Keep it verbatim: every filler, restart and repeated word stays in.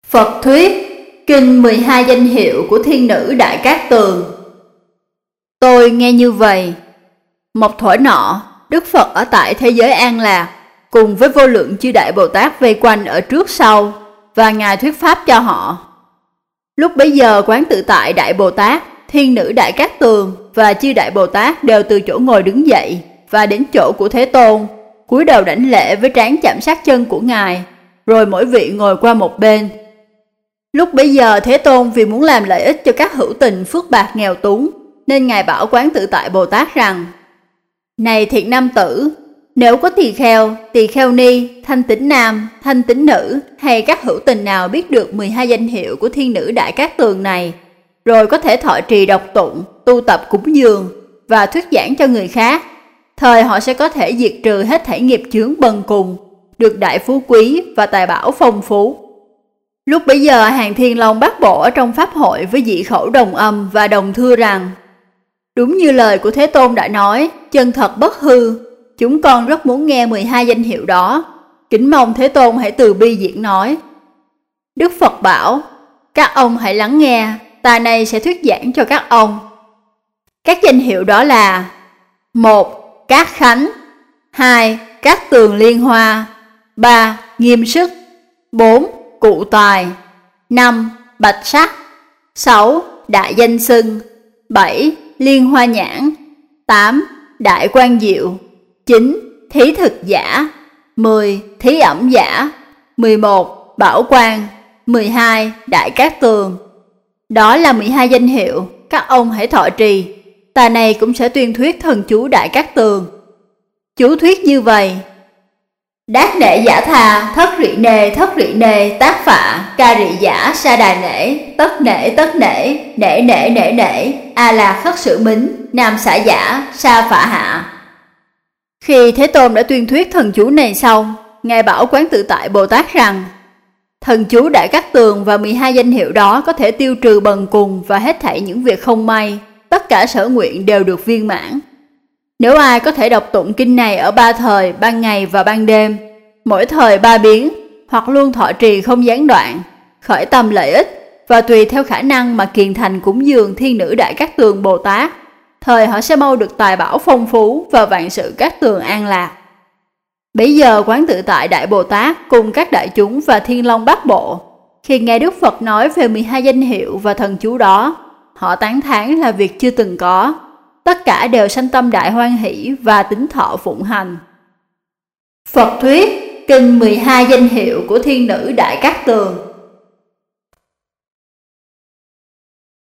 Phật thuyết Kinh mười hai danh hiệu của thiên nữ Đại Cát Tường. Tôi nghe như vậy. Một thuở nọ, Đức Phật ở tại thế giới An Lạc, cùng với vô lượng chư Đại Bồ Tát vây quanh ở trước sau, và Ngài thuyết pháp cho họ. Lúc bấy giờ Quán Tự Tại Đại Bồ Tát, thiên nữ Đại Cát Tường và chư Đại Bồ Tát đều từ chỗ ngồi đứng dậy và đến chỗ của Thế Tôn, cúi đầu đảnh lễ với trán chạm sát chân của Ngài, rồi mỗi vị ngồi qua một bên. Lúc bấy giờ Thế Tôn vì muốn làm lợi ích cho các hữu tình phước bạc nghèo túng, nên Ngài bảo Quán Tự Tại Bồ Tát rằng: Này thiện nam tử, nếu có tỳ kheo, tỳ kheo ni, thanh tín nam, thanh tín nữ, hay các hữu tình nào biết được mười hai danh hiệu của thiên nữ Đại Cát Tường này, rồi có thể thọ trì đọc tụng, tu tập cúng dường và thuyết giảng cho người khác, thời họ sẽ có thể diệt trừ hết thảy nghiệp chướng bần cùng, được đại phú quý và tài bảo phong phú. Lúc bấy giờ hàng thiên long bát bộ ở trong pháp hội với dị khẩu đồng âm và đồng thưa rằng: Đúng như lời của Thế Tôn đã nói, chân thật bất hư, chúng con rất muốn nghe mười hai danh hiệu đó, kính mong Thế Tôn hãy từ bi diễn nói. Đức Phật bảo: Các ông hãy lắng nghe, ta nay sẽ thuyết giảng cho các ông. Các danh hiệu đó là: một. Cát Khánh. Hai. Cát Tường Liên Hoa. Ba. Nghiêm Sức. Bốn. Cụ Tài. Năm. Bạch Sắc. Sáu. Đại Danh Xưng. Bảy. Liên Hoa Nhãn. Tám. Đại Quang Diệu. Chín. Thí Thực Giả. Mười. Thí Ẩm Giả. Mười một. Bảo Quang. Mười hai. Đại Cát Tường. Đó là mười hai danh hiệu, các ông hãy thọ trì. Ta này cũng sẽ tuyên thuyết thần chú Đại Cát Tường. Chú thuyết như vậy: Đát nể giả tha, thất rị nề, thất rị nề, tác phạ, ca rị giả, sa đà nể, tất nể, tất nể, nể nể, nể nể, a la khất sự mính, nam xả giả, sa phạ hạ. Khi Thế Tôn đã tuyên thuyết thần chú này xong, Ngài bảo Quán Tự Tại Bồ Tát rằng: Thần chú Đại Cát Tường và mười hai danh hiệu đó có thể tiêu trừ bần cùng và hết thảy những việc không may, tất cả sở nguyện đều được viên mãn. Nếu ai có thể đọc tụng kinh này ở ba thời, ban ngày và ban đêm, mỗi thời ba biến, hoặc luôn thọ trì không gián đoạn, khởi tâm lợi ích, và tùy theo khả năng mà kiền thành cúng dường thiên nữ Đại Cát Tường Bồ Tát, thời họ sẽ mau được tài bảo phong phú và vạn sự cát tường an lạc. Bấy giờ Quán Tự Tại Đại Bồ Tát cùng các đại chúng và thiên long bát bộ, khi nghe Đức Phật nói về mười hai danh hiệu và thần chú đó, họ tán thán là việc chưa từng có. Tất cả đều sanh tâm đại hoan hỷ và tín thọ phụng hành. Phật thuyết Kinh mười hai danh hiệu của thiên nữ Đại Cát Tường.